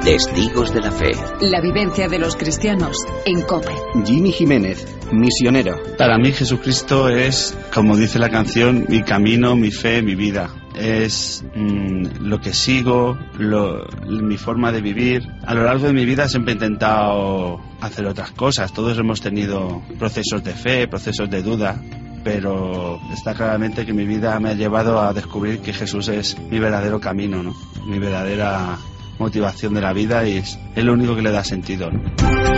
Testigos de la Fe. La vivencia de los cristianos en COPE. Jimmy Jiménez, misionero. Para mí Jesucristo es, como dice la canción, mi camino, mi fe, mi vida. Es lo que sigo, mi forma de vivir. A lo largo de mi vida siempre he intentado hacer otras cosas. Todos hemos tenido procesos de fe, procesos de duda, pero está claramente que mi vida me ha llevado a descubrir que Jesús es mi verdadero camino, ¿no? Mi verdadera motivación de la vida, y es lo único que le da sentido, ¿no?